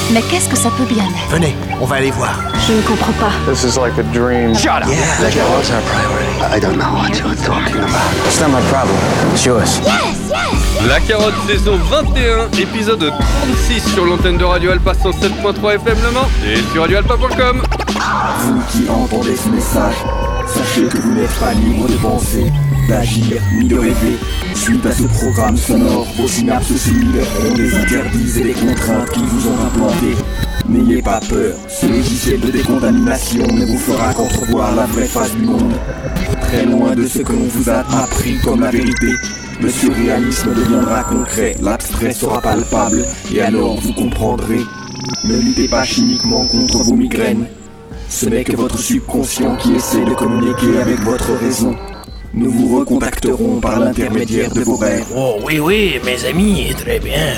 Mais qu'est-ce que ça peut bien être? Venez, on va aller voir. Je ne comprends pas. This is like a dream. Shut up! Yeah, La carotte. what's our priority? I don't know what you're talking about. It's not my problem. It's yours. La Carotte saison 21, épisode 36 sur l'antenne de Radio Alpa 107.3 FM Le Mans et sur radioalpa.com. Vous qui entendez ce message, sachez que vous n'êtes pas libre de penser, d'agir ni de rêver. Suite à ce programme sonore, vos synapses cellulaires ont des interdits et des contraintes qui vous ont implantés. N'ayez pas peur, ce logiciel de décontamination ne vous fera qu'entrevoir la vraie face du monde. Très loin de ce que l'on vous a appris comme la vérité, le surréalisme deviendra concret, l'abstrait sera palpable, et alors vous comprendrez. Ne luttez pas chimiquement contre vos migraines. Ce n'est que votre subconscient qui essaie de communiquer avec votre raison. Nous vous recontacterons par l'intermédiaire de vos rêves. Oh oui, mes amis, très bien.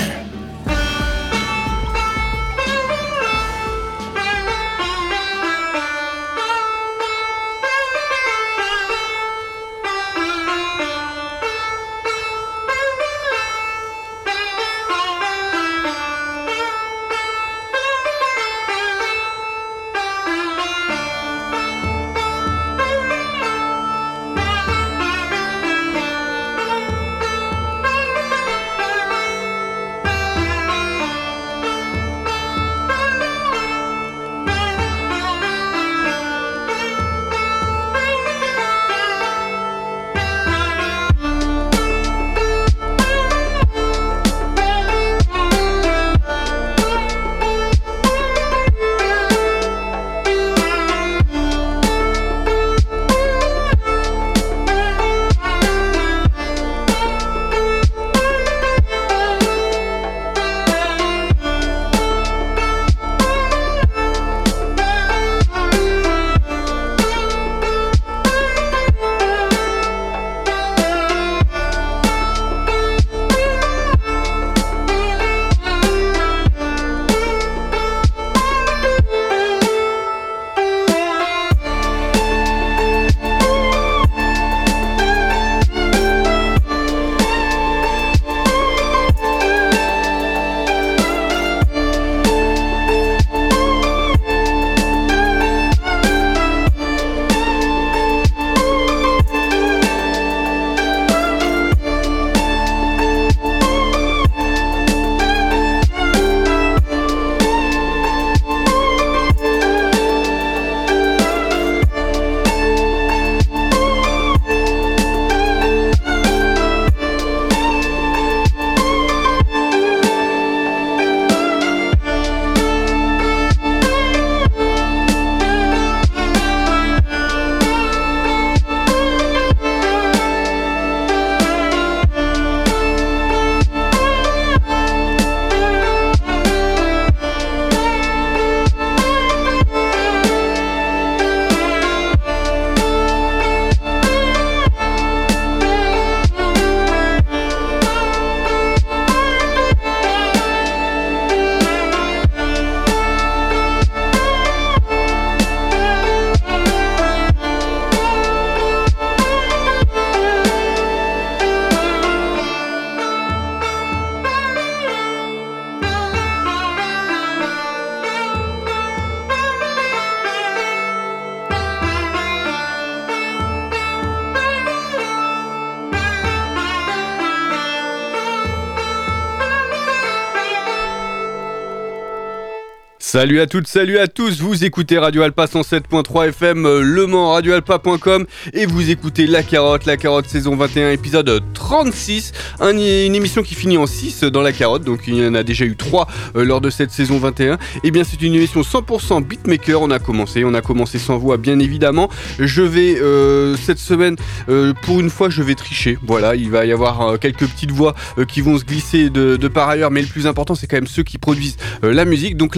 Salut à toutes, salut à tous, vous écoutez Radio Alpa 107.3 FM, Le Mans, radioalpa.com et vous écoutez La Carotte saison 21, épisode 36, une émission qui finit en 6 dans La Carotte, donc il y en a déjà eu 3 lors de cette saison 21. Et bien c'est une émission 100% beatmaker, on a commencé sans voix bien évidemment. Je vais cette semaine, pour une fois je vais tricher, voilà, il va y avoir quelques petites voix qui vont se glisser de par ailleurs, mais le plus important c'est quand même ceux qui produisent la musique. Donc là on a commencé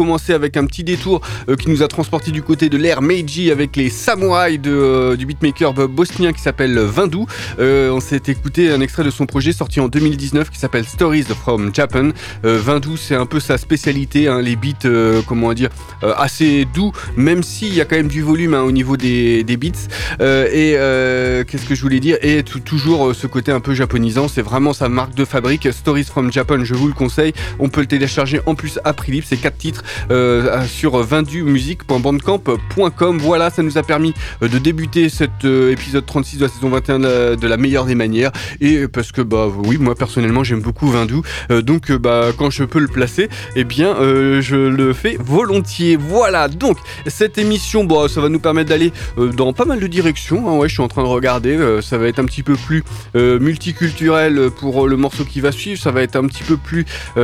commencer avec un petit détour qui nous a transporté du côté de l'ère Meiji avec les samouraïs du beatmaker bosnien qui s'appelle Vindu. On s'est écouté un extrait de son projet sorti en 2019 qui s'appelle Stories from Japan. Vindu, c'est un peu sa spécialité, hein, les beats, assez doux, même s'il y a quand même du volume au niveau des beats. Qu'est-ce que je voulais dire ? Et toujours ce côté un peu japonisant, c'est vraiment sa marque de fabrique. Stories from Japan, je vous le conseille. On peut le télécharger en plus à prix libre, c'est 4 titres sur vindumusic.bandcamp.com. Voilà, ça nous a permis de débuter cet épisode 36 de la saison 21 de la meilleure des manières. Et parce que oui, moi personnellement j'aime beaucoup Vindu, donc quand je peux le placer, eh bien je le fais volontiers. Voilà, donc cette émission, ça va nous permettre d'aller dans pas mal de directions, hein. Ouais, je suis en train de regarder, ça va être un petit peu plus multiculturel pour le morceau qui va suivre, ça va être un petit peu plus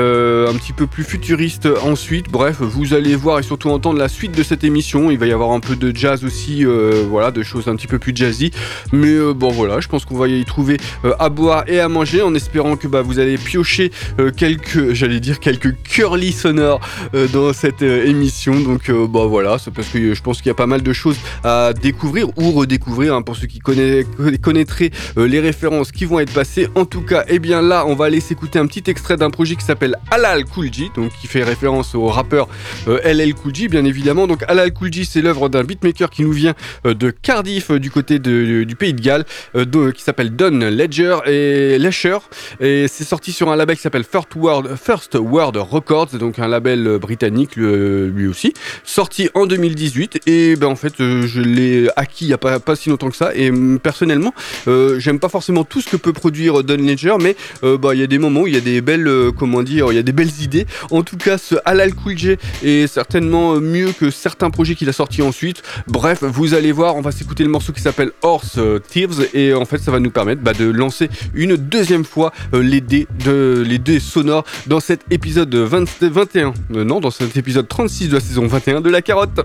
futuriste ensuite. Bref, vous allez voir et surtout entendre la suite de cette émission. Il va y avoir un peu de jazz aussi, de choses un petit peu plus jazzy, mais voilà, je pense qu'on va y trouver à boire et à manger, en espérant que vous allez piocher quelques curly sonores dans cette émission. Donc voilà, c'est parce que je pense qu'il y a pas mal de choses à découvrir ou redécouvrir, hein, pour ceux qui connaîtraient les références qui vont être passées. En tout cas, eh bien là, on va aller s'écouter un petit extrait d'un projet qui s'appelle LL Cool J, donc qui fait référence au rappeur LL Cool J, bien évidemment. Donc LL Cool J, c'est l'œuvre d'un beatmaker qui nous vient de Cardiff, du côté du pays de Galles, qui s'appelle Don Ledger et c'est sorti sur un label qui s'appelle First World Records, donc un label britannique lui aussi, sorti en 2018. Et en fait, je l'ai acquis il n'y a pas si longtemps que ça, et personnellement j'aime pas forcément tout ce que peut produire Don Ledger, mais il y a des moments où il y a des belles il y a des belles idées. En tout cas, ce LL Cool J est certainement mieux que certains projets qu'il a sortis ensuite. Bref, vous allez voir, on va s'écouter le morceau qui s'appelle Horse Thieves, et en fait ça va nous permettre de lancer une deuxième fois les dés sonores dans cet épisode 21, dans cet épisode 36 de la saison 21 de La Carotte.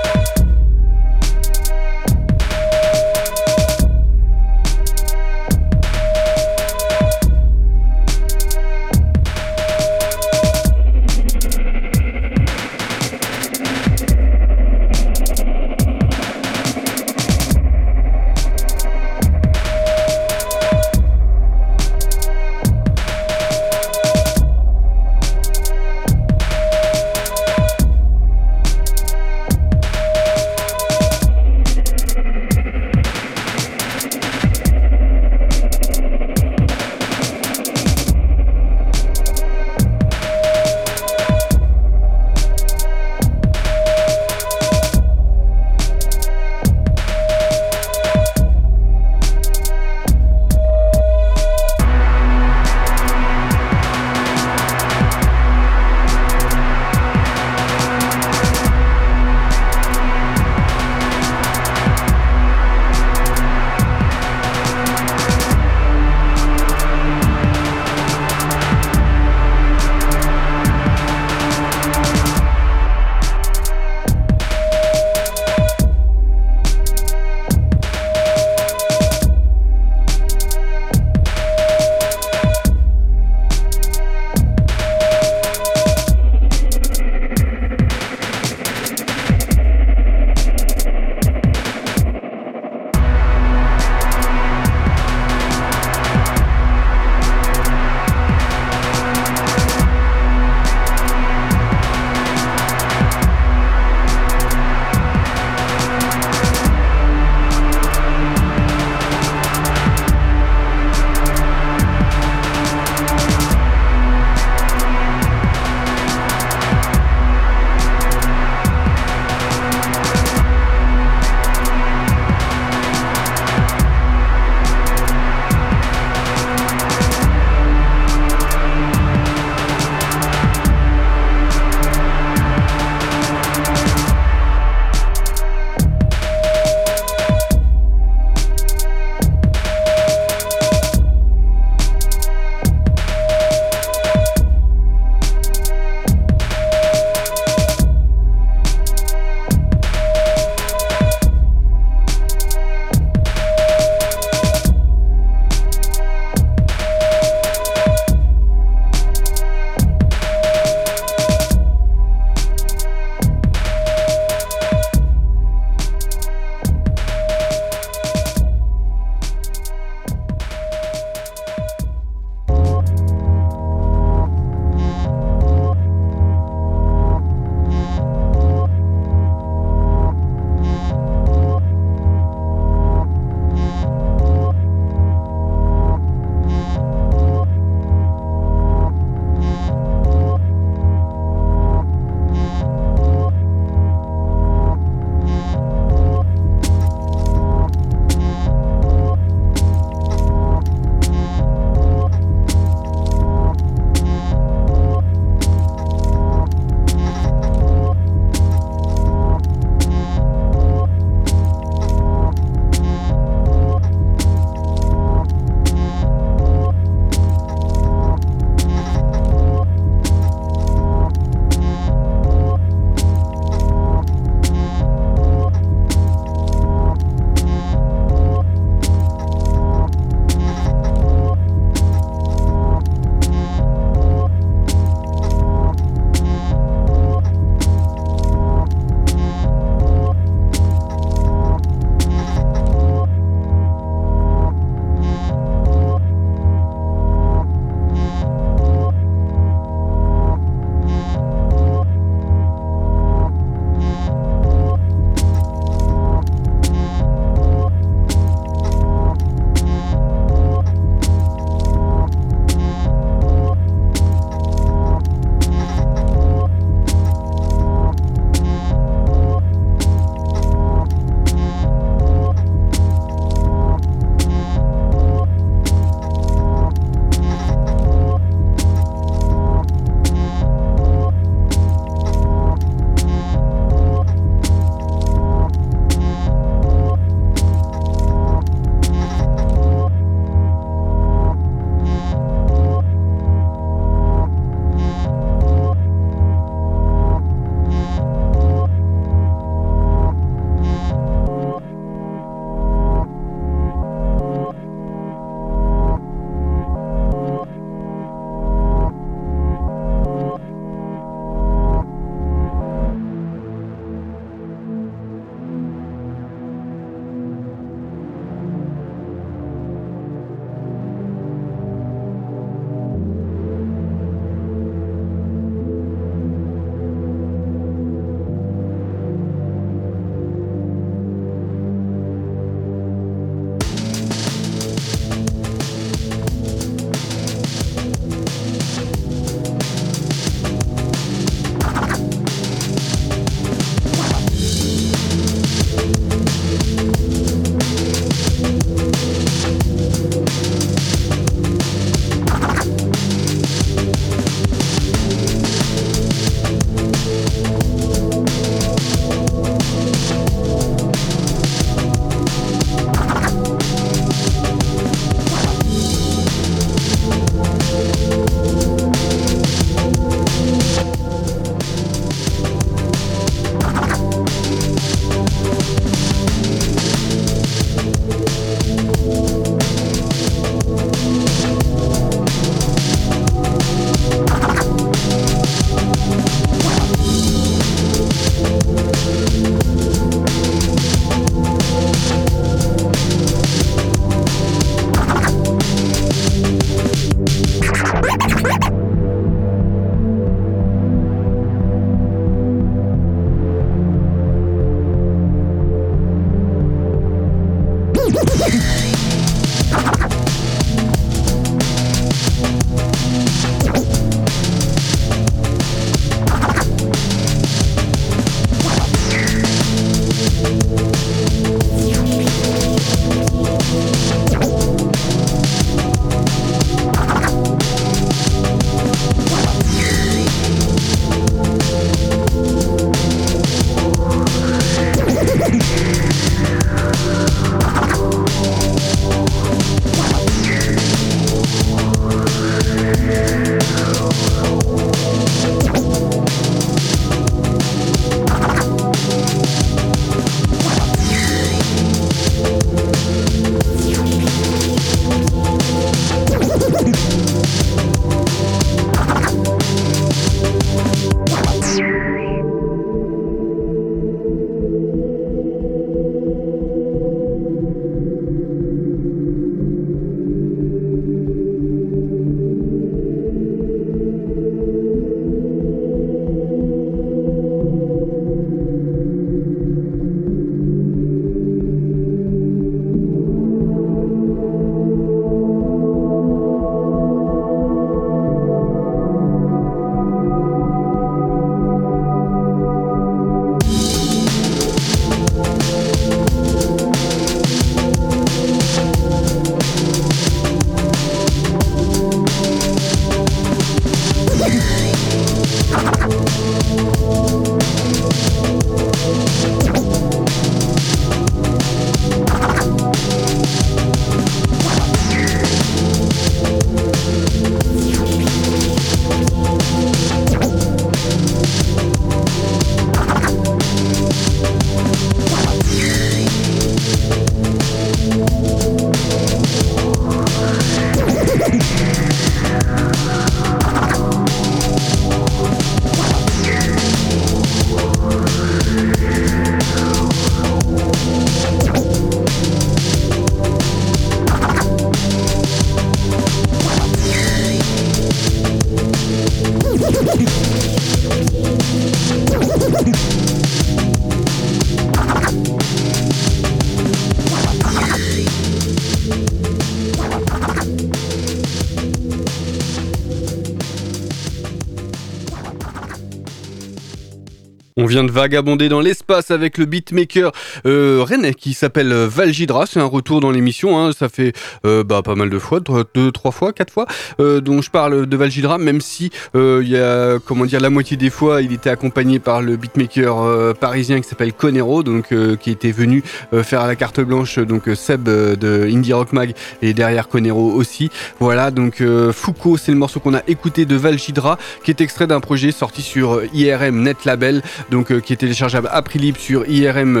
On vient de vagabonder dans l'espace avec le beatmaker rennais qui s'appelle Valjidra. C'est un retour dans l'émission, hein. Ça fait pas mal de fois, 2, 3 fois, 4 fois, dont je parle de Valjidra, même si il y a, la moitié des fois, il était accompagné par le beatmaker parisien qui s'appelle Conero, donc qui était venu faire la carte blanche, donc Seb de Indie Rock Mag et derrière Conero aussi. Voilà, donc Foucault, c'est le morceau qu'on a écouté de Valjidra, qui est extrait d'un projet sorti sur IRM Net Label, donc qui est téléchargeable à prix libre sur IRM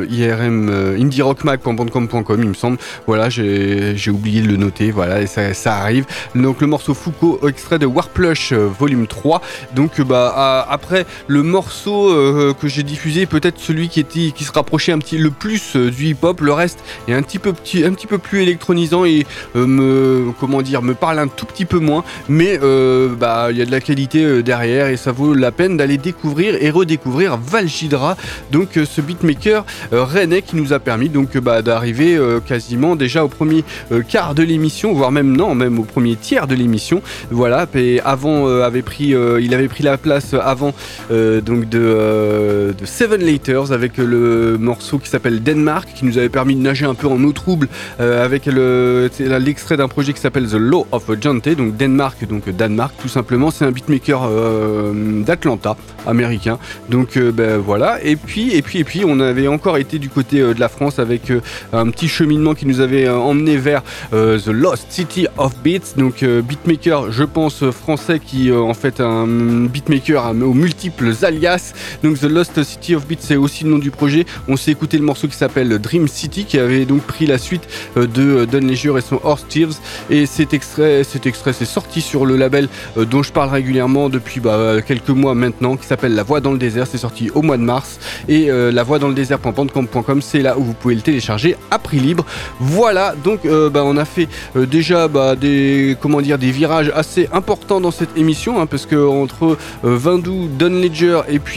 indierockmag.bandcamp.com, il me semble. Voilà, j'ai oublié de le noter, voilà, et ça arrive. Donc le morceau Foucault, extrait de Warplush volume 3. Donc après le morceau que j'ai diffusé, peut-être celui qui se rapprochait le plus du hip-hop. Le reste est un petit peu plus électronisant et me parle un tout petit peu moins, mais il y a de la qualité derrière et ça vaut la peine d'aller découvrir et redécouvrir Valjidra, donc ce beatmaker rennais qui nous a permis donc d'arriver quasiment déjà au premier quart de l'émission, voire même au premier tiers de l'émission. Voilà, et avant il avait pris la place avant donc de Seven Laters avec le morceau qui s'appelle Denmark, qui nous avait permis de nager un peu en eau trouble avec l'extrait d'un projet qui s'appelle The Law of Jante, donc Denmark, donc Danemark tout simplement. C'est un beatmaker d'Atlanta, américain. Donc voilà, et puis on avait encore été du côté de la France avec un petit cheminement qui nous avait emmené vers The Lost City of Beats, donc beatmaker je pense français qui en fait un beatmaker aux multiples alias. Donc The Lost City of Beats, c'est aussi le nom du projet. On s'est écouté le morceau qui s'appelle Dream City, qui avait donc pris la suite de Don Leisure et son Horse Thieves, et cet extrait c'est sorti sur le label dont je parle régulièrement depuis quelques mois maintenant, qui s'appelle La Voix dans le désert. C'est sorti au mois de mars, et La Voix dans le désert.bandcamp.com, c'est là où vous pouvez le télécharger à prix libre. Voilà, donc on a fait déjà des virages assez importants dans cette émission, hein, parce que entre Vindou, Don Ledger et puis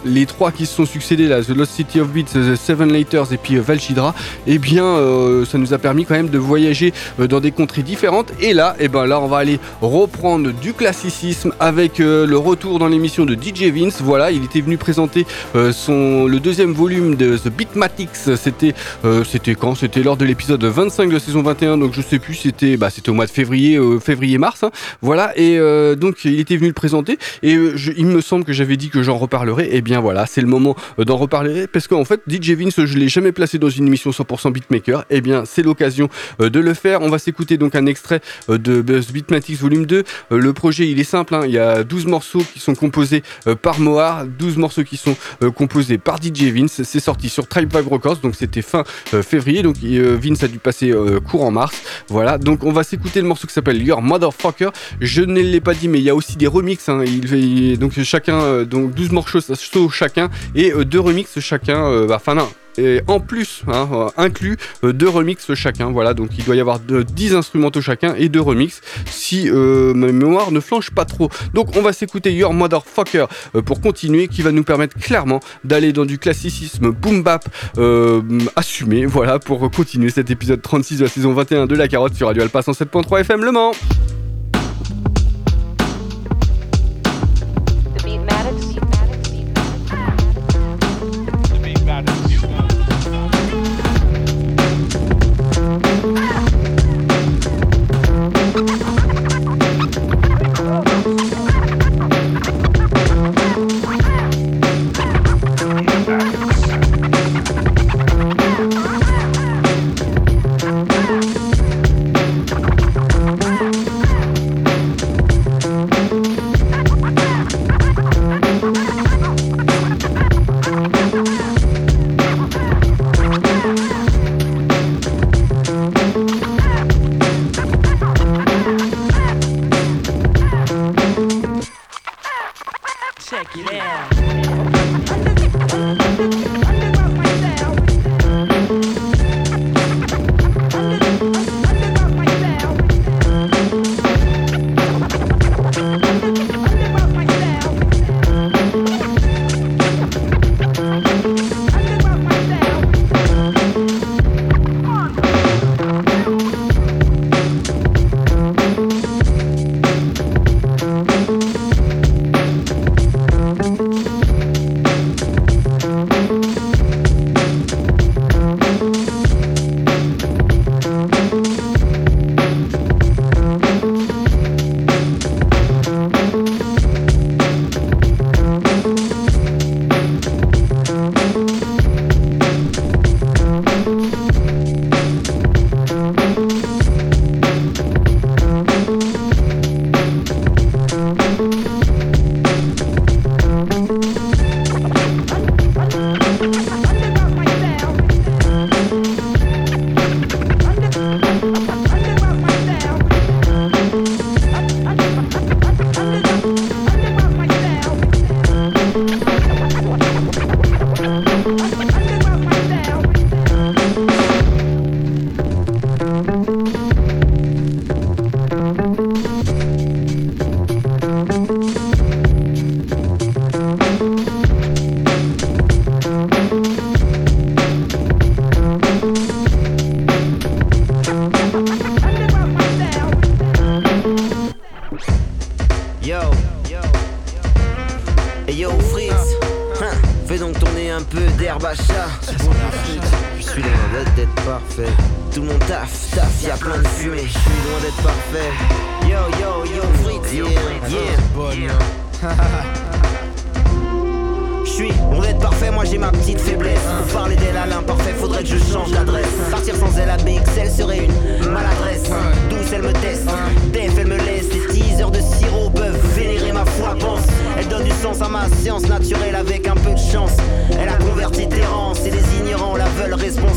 les 3 qui se sont succédés là, The Lost City of Beats, The Seven Laters et puis Valchidra, eh bien ça nous a permis quand même de voyager dans des contrées différentes. Et là, là on va aller reprendre du classicisme avec le retour dans l'émission de DJ Vince. Voilà, il était venu présenter le deuxième volume de The Beatmatics. C'était quand ? C'était lors de l'épisode 25 de saison 21, donc je sais plus, c'était au mois de février-mars, hein. Voilà, et donc il était venu le présenter, et il me semble que j'avais dit que j'en reparlerai. Et bien voilà, c'est le moment d'en reparler, parce qu'en fait DJ Vince, je l'ai jamais placé dans une émission 100% beatmaker. Et bien c'est l'occasion de le faire. On va s'écouter donc un extrait de The Beatmatics volume 2. Le projet il est simple, hein. Il y a 12 morceaux qui sont composés par Moar, 12 morceaux qui sont composés par DJ Vince. C'est sorti sur Tribe Vibe Records, donc c'était fin février, donc Vince a dû passer courant mars. Voilà, donc on va s'écouter le morceau qui s'appelle Your Motherfucker. Je ne l'ai pas dit, mais il y a aussi des remixes, hein. Donc chacun, donc 12 morceaux chacun, et 2 remixes chacun, et en plus, hein, inclus 2 remixes chacun. Voilà, donc il doit y avoir 10 instrumentaux chacun et 2 remixes, si ma mémoire ne flanche pas trop. Donc on va s'écouter Your Motherfucker pour continuer, qui va nous permettre clairement d'aller dans du classicisme boom bap assumé. Voilà, pour continuer cet épisode 36 de la saison 21 de La Carotte sur Radio Alpa 107.3 FM Le Mans.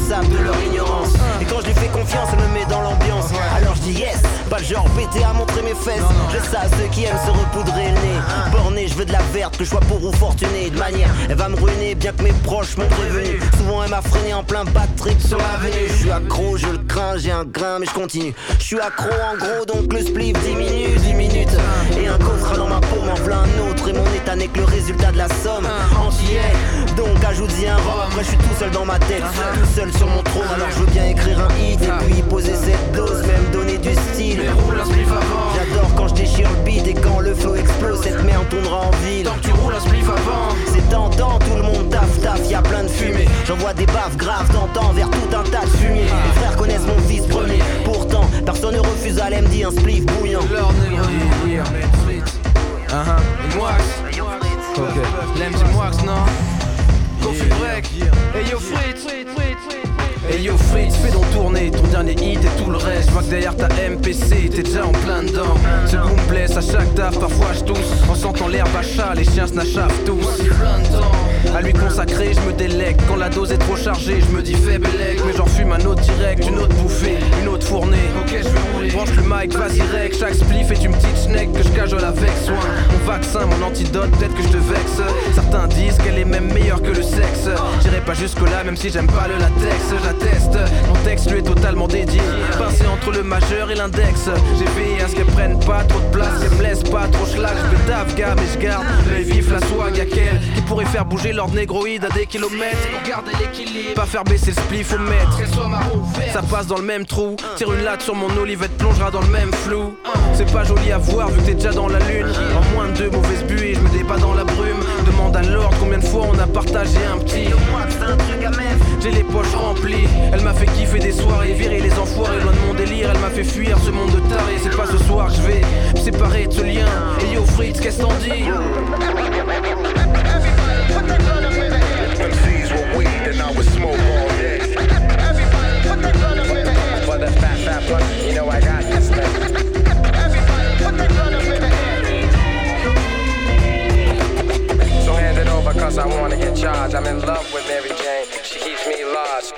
Pas le genre bêté à montrer mes fesses. Je sais à ceux qui aiment se repoudrer le nez. Borné, je veux de la verte, que je sois pour ou fortuné. De manière, elle va me ruiner bien que mes proches m'ont prévenu. Souvent elle m'a freiné en plein bad trip sur l'avenue. Je suis accro, je le crains, j'ai un grain mais je continue. Je suis accro en gros donc le spliff diminue 10 minutes. Et un coffre dans ma peau m'en v'là un autre. Et mon état n'est que le résultat de la somme entière. Donc ajoute-y un rang, après je suis tout seul dans ma tête. Tout seul sur mon trône, alors je veux bien écrire un hit. Et puis poser cette dose, même donner du style. J'adore quand je déchire le beat et quand le flow explose. Cette merde tournera en ville. Tant que tu roules un spliff avant. C'est tentant, tout le monde taf, y'a plein de fumée. J'envoie des baffes graves, tentant vers tout un tas de fumier. Mes frères connaissent mon fils premier. Pourtant, personne ne refuse à l'MD un spliff bouillant. Moix. Ok. L'MD Moix, non? Coffee break. Hey yo Fritz. Hey yo Fritz, fais donc tourner ton dernier hit et tout le reste. Je vois que derrière ta MPC, t'es déjà en plein dedans. Ce goût me blesse à chaque taf, parfois je tousse. En sentant l'herbe à chat, les chiens se nachavent tous. À lui consacrer, je me délecte. Quand la dose est trop chargée, je me dis faible élect. Mais j'en fume un autre direct, une autre bouffée, une autre fournée. Ok, je vais rouler. Branche le mic, vas-y rec. Chaque spliff est une petite schneck que je cajole avec soin. Mon vaccin, mon antidote, peut-être que je te vexe. Certains disent qu'elle est même meilleure que le sexe. J'irai pas jusque là, même si j'aime pas le latex. J'atteste, mon texte lui est totalement dédié. Pincé entre le majeur et l'index. J'ai veillé à ce qu'elles prennent pas trop de place, qu'elles me laissent pas trop schlag. Je fais taf, gars, mais je garde l'œil vif, la swag. Y'a qu'elle qui pourrait faire bouger l'ordre négroïde à des kilomètres. Pour garder l'équilibre, pas faire baisser le spliff au mètre. Ça passe dans le même trou. Tire une latte sur mon olivette, plongera dans le même flou. C'est pas joli à voir vu que t'es déjà dans la lune. En moins de 2 mauvaises buées, je me débat dans la brume. Demande à Lord combien de fois on a partagé un petit. J'ai les poches remplies. Elle m'a fait kiffer des soirées, virer les enfoirés loin de mon délire. Elle m'a fait fuir ce monde de tarés. C'est pas ce soir que je vais me séparer de ce lien. Et yo Fritz, qu'est-ce t'en dis? MCs with weed and I would smoke all day. For the fat plus, you know I got this man. So hand it over cause I wanna get charged. I'm in love with Mary Jane, she keeps me lost.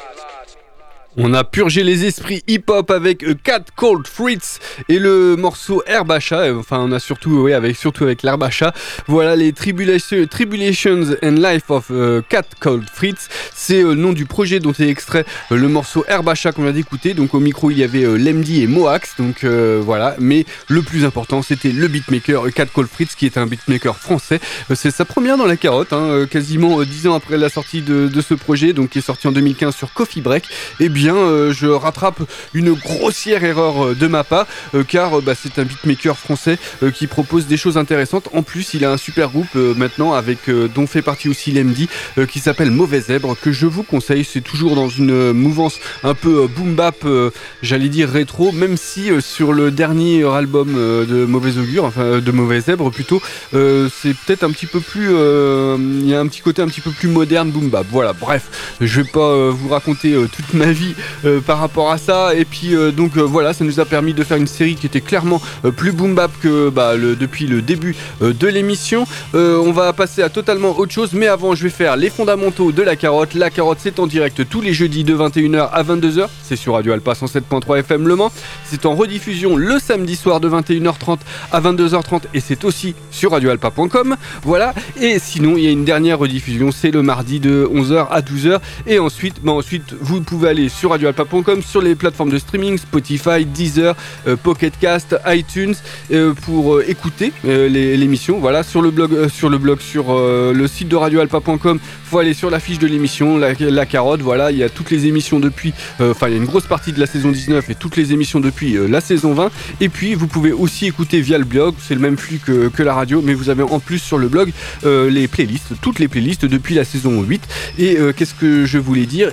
On a purgé les esprits hip-hop avec Cat Called Fritz et le morceau Herbe à chat. Enfin, on a surtout avec l'herbe à chat. Voilà les Tribulations and Life of Cat Called Fritz. C'est le nom du projet dont est extrait le morceau Herbe à chat qu'on vient d'écouter. Donc au micro, il y avait Lemdy et Moax. Donc voilà. Mais le plus important, c'était le beatmaker Cat Called Fritz, qui est un beatmaker français. C'est sa première dans la carotte, quasiment 10 ans après la sortie de ce projet, donc qui est sorti en 2015 sur Coffee Break. Et bien, je rattrape une grossière erreur de ma part, car c'est un beatmaker français qui propose des choses intéressantes. En plus, il a un super groupe maintenant avec dont fait partie aussi Lemdy, qui s'appelle Mauvais Zèbre, que je vous conseille. C'est toujours dans une mouvance un peu boom bap, j'allais dire rétro, même si sur le dernier album de Mauvais Augure, enfin de Mauvais Zèbre plutôt, c'est peut-être un petit peu plus, il y a un petit côté un petit peu plus moderne boom bap. Voilà, bref, je vais pas vous raconter toute ma vie par rapport à ça. Et puis donc voilà, ça nous a permis de faire une série qui était clairement plus boom bap que depuis le début de l'émission. On va passer à totalement autre chose, mais avant je vais faire les fondamentaux de la carotte. La carotte, c'est en direct tous les jeudis de 21h à 22h, c'est sur Radio Alpa 107.3 FM Le Mans. C'est en rediffusion le samedi soir de 21h30 à 22h30 et c'est aussi sur radioalpa.com. Voilà, et sinon il y a une dernière rediffusion, c'est le mardi de 11h à 12h. Et ensuite vous pouvez aller sur radioalpa.com, sur les plateformes de streaming, Spotify, Deezer, Pocket Cast, iTunes, pour écouter l'émission. Voilà, sur le blog, sur le site de radioalpa.com, faut aller sur la fiche de l'émission, la carotte. Voilà, il y a toutes les émissions depuis, il y a une grosse partie de la saison 19 et toutes les émissions depuis la saison 20. Et puis vous pouvez aussi écouter via le blog, c'est le même flux que la radio, mais vous avez en plus sur le blog les playlists, toutes les playlists depuis la saison 8. Et qu'est-ce que je voulais dire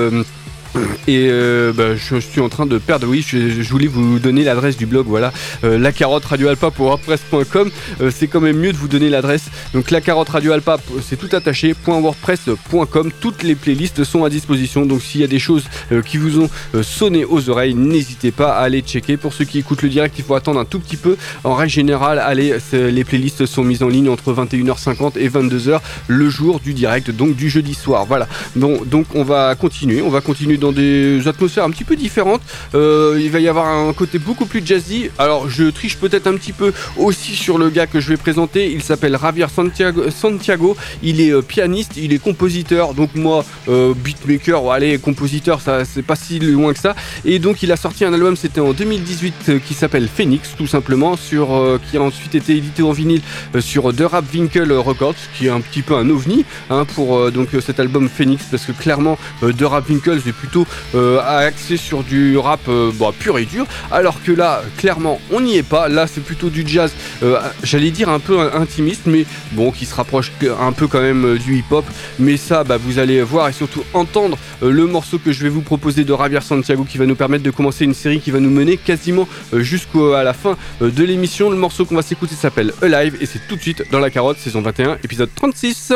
je suis en train de perdre. Oui, je voulais vous donner l'adresse du blog. Voilà, la carotte radioalpa.wordpress.com. C'est quand même mieux de vous donner l'adresse. Donc la carotte radioalpa, c'est tout attaché .wordpress.com. Toutes les playlists sont à disposition. Donc s'il y a des choses qui vous ont sonné aux oreilles, n'hésitez pas à aller checker. Pour ceux qui écoutent le direct, il faut attendre un tout petit peu. En règle générale, les playlists sont mises en ligne entre 21h50 et 22h le jour du direct, donc du jeudi soir. Voilà. Donc on va continuer dans des atmosphères un petit peu différentes. Il va y avoir un côté beaucoup plus jazzy. Alors je triche peut-être un petit peu aussi sur le gars que je vais présenter. Il s'appelle Javier Santiago. Il est pianiste, il est compositeur. Donc moi, beatmaker, allez, compositeur, ça c'est pas si loin que ça. Et donc il a sorti un album, c'était en 2018, qui s'appelle Phoenix, tout simplement, qui a ensuite été édité en vinyle sur The Rap Winkle Records, qui est un petit peu un ovni pour donc cet album Phoenix, parce que clairement The Rap Winkle est plutôt axé sur du rap pur et dur, alors que là clairement on n'y est pas. Là c'est plutôt du jazz, j'allais dire un peu intimiste, mais bon, qui se rapproche un peu quand même du hip-hop. Mais ça, vous allez voir et surtout entendre le morceau que je vais vous proposer de Javier Santiago, qui va nous permettre de commencer une série qui va nous mener quasiment jusqu'à la fin de l'émission. Le morceau qu'on va s'écouter s'appelle Alive et c'est tout de suite dans La Carotte, saison 21, épisode 36.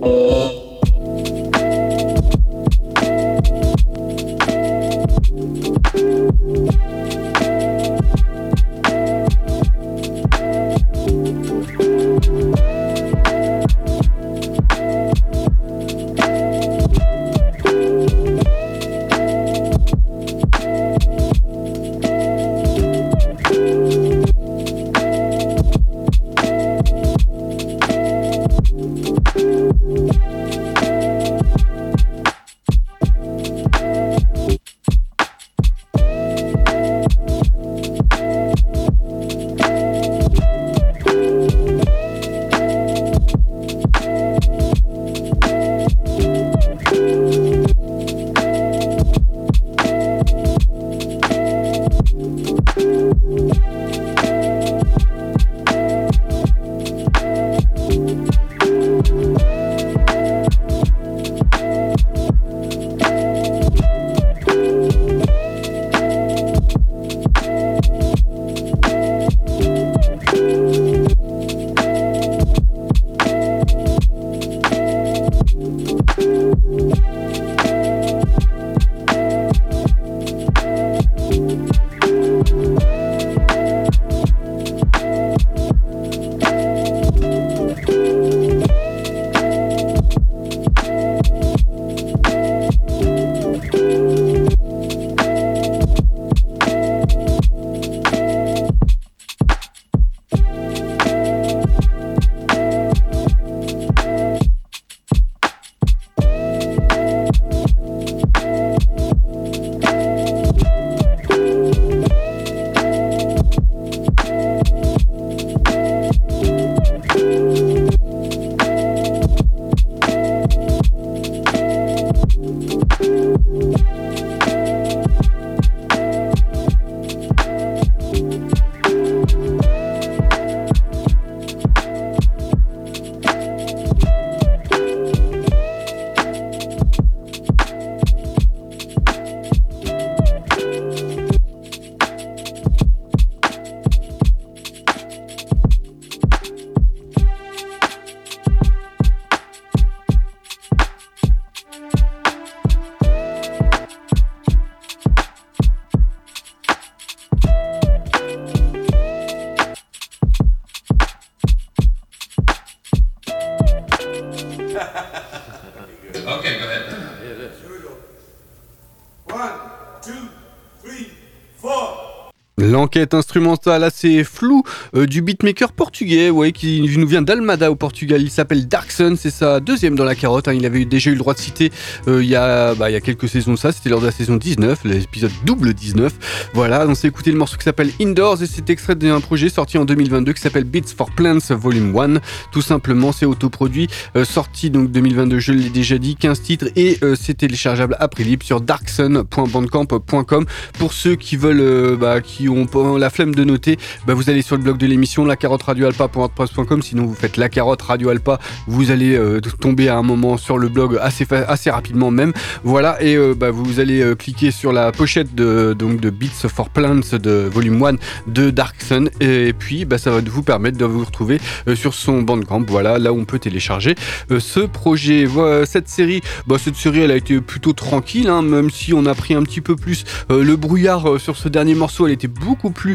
L'enquête instrumentale assez floue du beatmaker portugais, qui nous vient d'Almada au Portugal. Il s'appelle Darksun, c'est sa deuxième dans la carotte. Il avait déjà eu le droit de citer il y a quelques saisons de ça. C'était lors de la saison 19, l'épisode double 19. Voilà, on s'est écouté le morceau qui s'appelle Indoors et c'est extrait d'un projet sorti en 2022 qui s'appelle Beats for Plants Volume 1. Tout simplement, c'est autoproduit, sorti donc 2022, je l'ai déjà dit, 15 titres et c'est téléchargeable après libre sur darksun.bandcamp.com. Pour ceux qui veulent, qui ont la flemme de noter, vous allez sur le blog de l'émission lacarotteradioalpa.wordpress.com. Sinon vous faites la carotte Radio Alpa, vous allez tomber à un moment sur le blog assez rapidement même. Voilà, et vous allez cliquer sur la pochette de Beats for Plants de Volume 1 de Darksun et puis ça va vous permettre de vous retrouver sur son Bandcamp. Voilà, là où on peut télécharger ce projet. Cette série elle a été plutôt tranquille, même si on a pris un petit peu plus le brouillard sur ce dernier morceau. Elle était beaucoup plus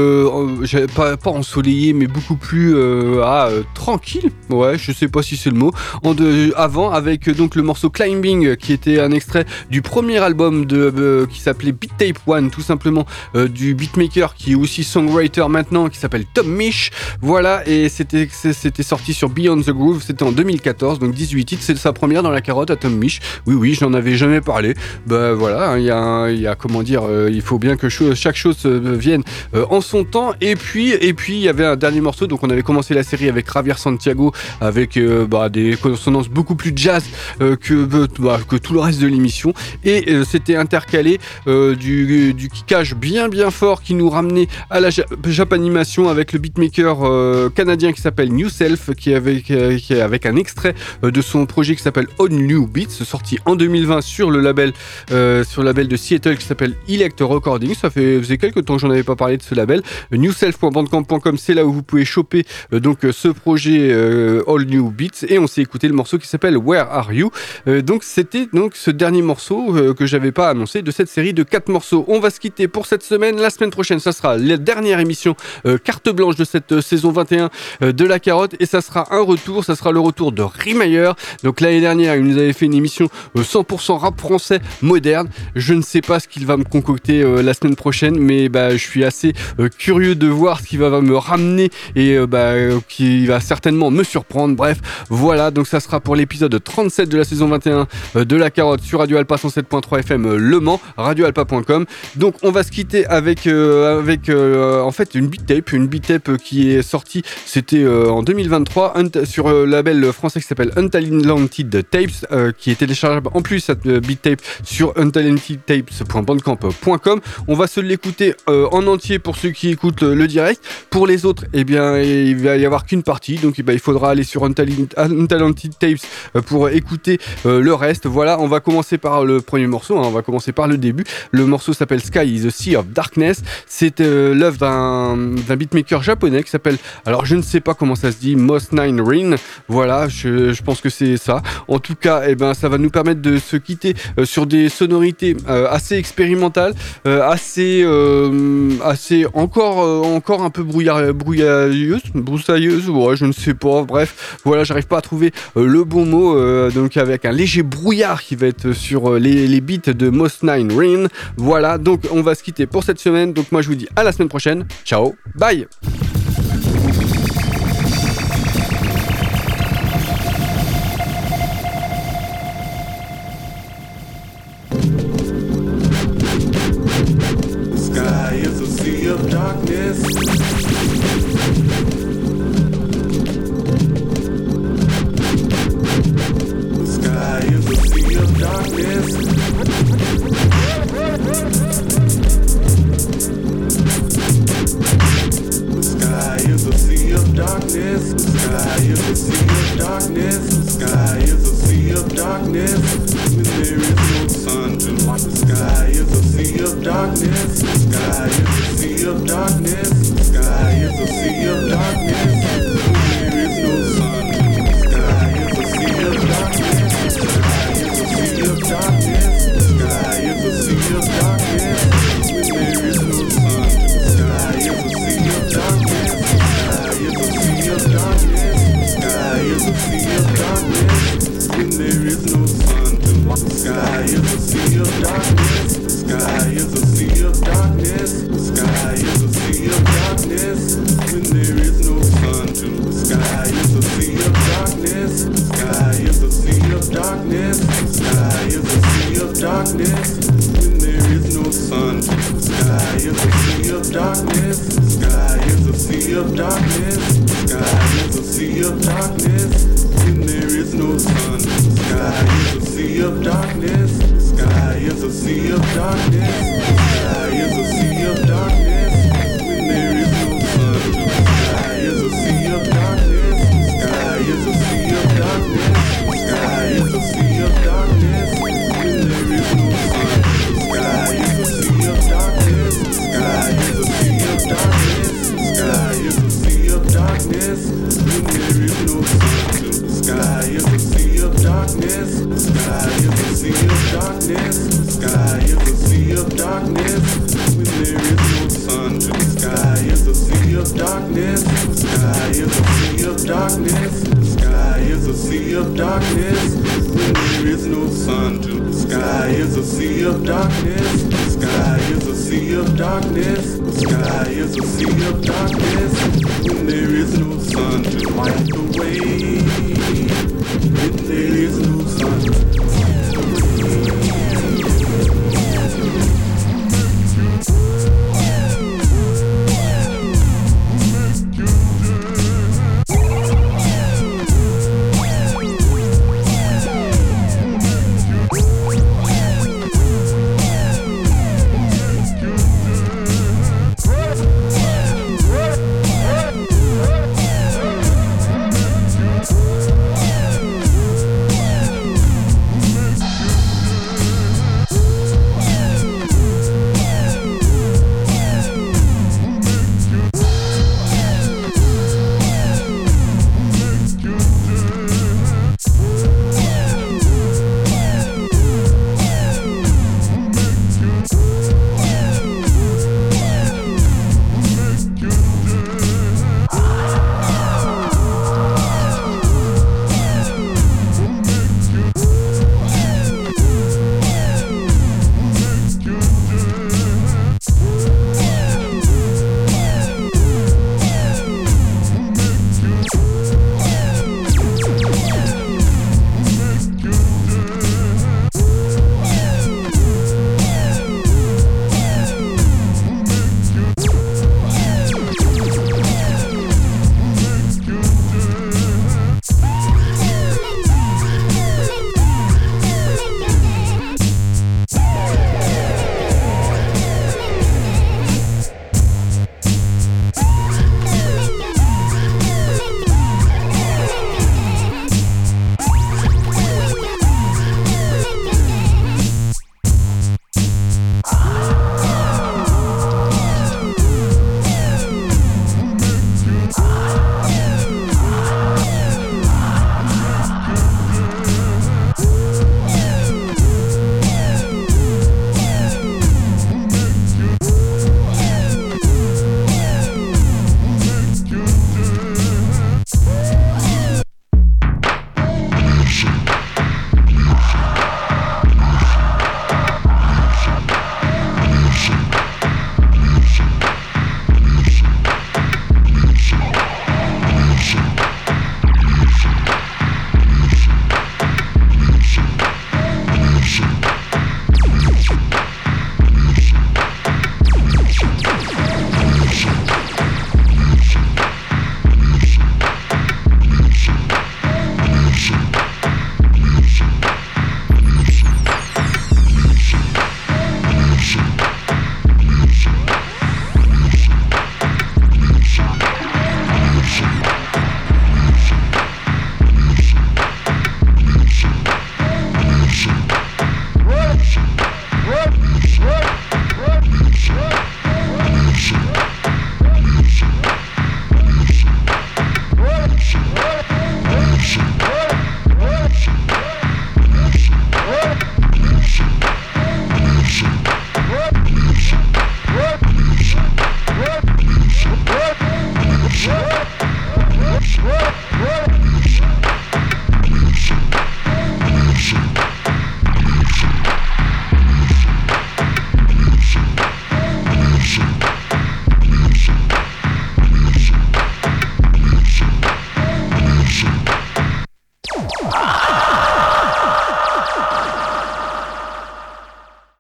pas ensoleillée, mais beaucoup plus tranquille. Ouais, je sais pas si c'est le mot. Avant, avec donc le morceau Climbing, qui était un extrait du premier album qui s'appelait Beat Tape 1, tout simplement, du beatmaker qui est aussi songwriter maintenant, qui s'appelle Tom Misch. Voilà, et c'était sorti sur Beyond the Groove, c'était en 2014, donc 18 titres, c'est sa première dans la carotte à Tom Misch. Oui, j'en avais jamais parlé. Voilà, il y a comment dire, il faut bien que chaque chose vienne en son temps. Et puis il y avait un dernier morceau, donc on avait commencé la série avec Javier Santiago, avec des consonances beaucoup plus jazz que tout le reste de l'émission, et c'était intercalé du kickage bien fort qui nous ramenait à la Japanimation avec le beatmaker canadien qui s'appelle New Self, qui est avec un extrait de son projet qui s'appelle On New Beats, sorti en 2020 sur le label de Seattle qui s'appelle Elect Recording. Ça faisait quelques temps j'en avais pas parlé de ce label. Newself.bandcamp.com, c'est là où vous pouvez choper donc ce projet All New Beats, et on s'est écouté le morceau qui s'appelle Where Are You. Donc c'était donc ce dernier morceau que j'avais pas annoncé de cette série de 4 morceaux. On va se quitter pour cette semaine. La semaine prochaine, ça sera la dernière émission carte blanche de cette saison 21 de La Carotte, et ça sera le retour de Rimayer. Donc l'année dernière, il nous avait fait une émission 100% rap français moderne. Je ne sais pas ce qu'il va me concocter la semaine prochaine, mais je suis assez curieux de voir ce qu'il va me ramener et qui va certainement me surprendre. Bref, voilà, donc ça sera pour l'épisode 37 de la saison 21 de La Carotte sur Radio Alpa 107.3 FM Le Mans, radioalpa.com. Donc on va se quitter avec en fait une beat tape qui est sortie, c'était en 2023 sur le label français qui s'appelle Untalented Tapes, qui est téléchargeable en plus cette beat tape sur untalentedtapes.bandcamp.com. On va se l'écouter en entier pour ceux qui écoutent le direct. Pour les autres, il va y avoir qu'une partie, donc il faudra aller sur Untalented Tapes pour écouter le reste. Voilà, on va commencer par le premier morceau, on va commencer par le début. Le morceau s'appelle Sky is a Sea of Darkness. C'est l'œuvre d'un beatmaker japonais qui s'appelle, alors je ne sais pas comment ça se dit, Moss9 Rin. Voilà, je pense que c'est ça. En tout cas, ça va nous permettre de se quitter sur des sonorités assez expérimentales, assez encore un peu broussailleuse, ouais, je ne sais pas. Bref, voilà, j'arrive pas à trouver le bon mot. Donc avec un léger brouillard qui va être sur les beats de Moss9 Rin. Voilà, donc on va se quitter pour cette semaine. Donc moi je vous dis à la semaine prochaine. Ciao, bye. There is